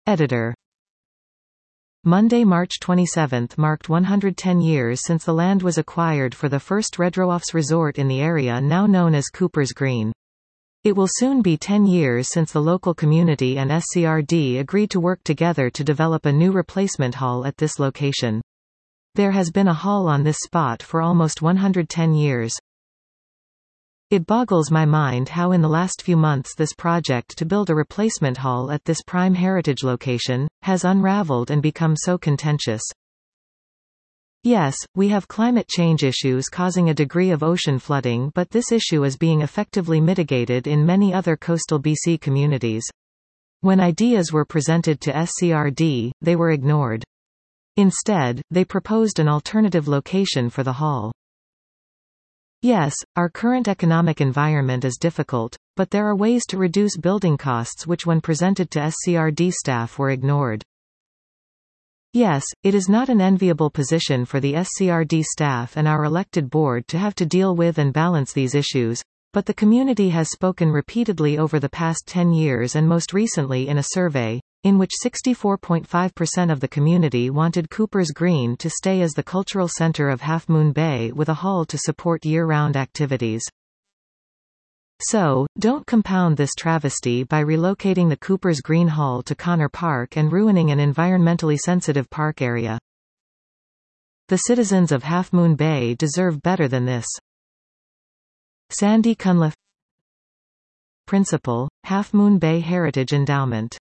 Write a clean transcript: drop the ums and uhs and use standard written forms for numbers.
Editor. Monday, March 27 marked 110 years since the land was acquired for the first Redrowofs resort in the area now known as Cooper's Green. It will soon be 10 years since the local community and SCRD agreed to work together to develop a new replacement hall at this location. There has been a hall on this spot for almost 110 years. It boggles my mind how in the last few months this project to build a replacement hall at this prime heritage location has unraveled and become so contentious. Yes, we have climate change issues causing a degree of ocean flooding, but this issue is being effectively mitigated in many other coastal BC communities. When ideas were presented to SCRD, they were ignored. Instead, they proposed an alternative location for the hall. Yes, our current economic environment is difficult, but there are ways to reduce building costs which when presented to SCRD staff were ignored. Yes, it is not an enviable position for the SCRD staff and our elected board to have to deal with and balance these issues, but the community has spoken repeatedly over the past 10 years and most recently in a survey, in which 64.5% of the community wanted Cooper's Green to stay as the cultural center of Half Moon Bay with a hall to support year-round activities. So, don't compound this travesty by relocating the Cooper's Green Hall to Connor Park and ruining an environmentally sensitive park area. The citizens of Half Moon Bay deserve better than this. Sandy Cunliffe, Principal, Half Moon Bay Heritage Endowment.